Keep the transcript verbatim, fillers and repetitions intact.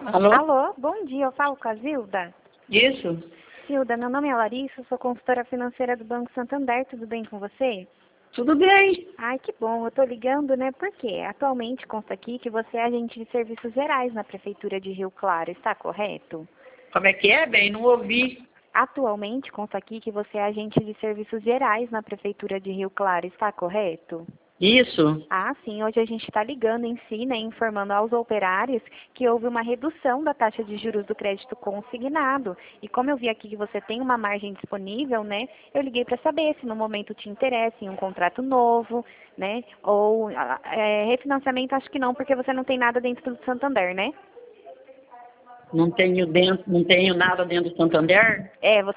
Alô? Alô, bom dia, eu falo com a Zilda. Isso? Zilda, meu nome é Larissa, sou consultora financeira do Banco Santander, tudo bem com você? Tudo bem. Ai, que bom, eu tô ligando, né, porque atualmente consta aqui que você é agente de serviços gerais na Prefeitura de Rio Claro, está correto? Como é que é, bem? Não ouvi. Atualmente consta aqui que você é agente de serviços gerais na Prefeitura de Rio Claro, está correto? Isso? Ah, sim, hoje a gente está ligando em si, né, informando aos operários que houve uma redução da taxa de juros do crédito consignado. E como eu vi aqui que você tem uma margem disponível, né, eu liguei para saber se no momento te interessa em um contrato novo, né, ou é, refinanciamento acho que não, porque você não tem nada dentro do Santander, né? Não tenho dentro, não tenho nada dentro do Santander? É, você